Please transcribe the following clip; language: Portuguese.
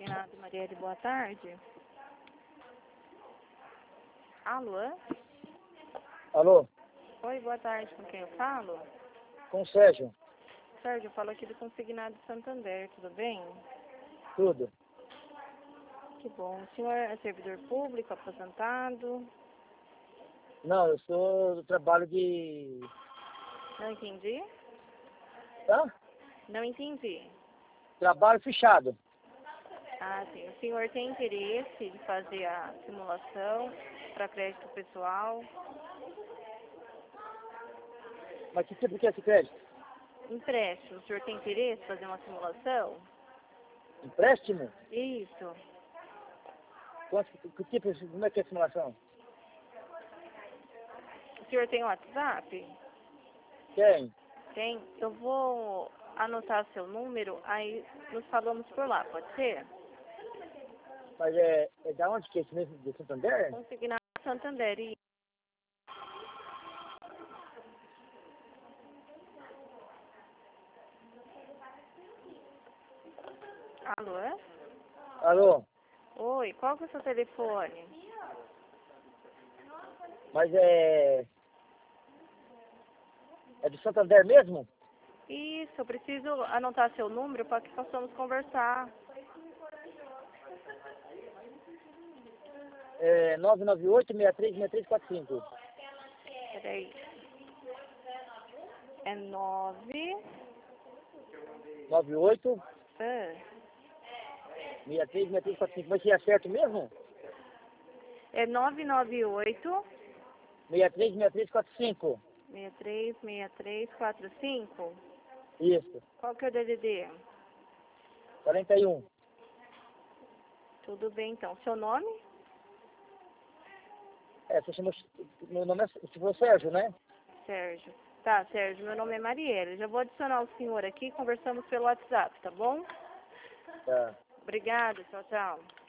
Consignado Marielle, boa tarde. Alô? Alô, Oi, boa tarde, com quem eu falo? com o Sérgio, Sérgio, eu falo aqui do Consignado Santander, tudo bem? tudo. Que bom. O senhor é servidor público, aposentado? Não, eu sou do trabalho de... Não entendi? Tá? Não entendi. Trabalho fechado. Ah, sim. O senhor tem interesse em fazer a simulação para crédito pessoal? Mas que tipo que é esse crédito? Empréstimo. O senhor tem interesse em fazer uma simulação? Empréstimo? Isso. Que tipo, como é que é a simulação? O senhor tem WhatsApp? Tem. Tem. Eu vou anotar seu número, aí nos falamos por lá, pode ser? Mas é da onde que é esse mesmo? De Santander? Consignado Santander. E... Alô? Alô, Oi, qual que é o seu telefone? mas é do Santander mesmo? Isso, eu preciso anotar seu número para que possamos conversar. É 998-63-6345. Peraí. É 9... 98 Ah, 63-6345. Mas se é certo mesmo? é 998 63-6345. 636345. Isso. Qual que é o DDD? 41. Tudo bem, então. Seu nome? Você chamou... Meu nome é Sérgio, né? Sérgio. Tá, Sérgio, meu nome é Marielle. Já vou adicionar o senhor aqui e conversamos pelo WhatsApp, tá bom? Tá. Obrigada, tchau, tchau.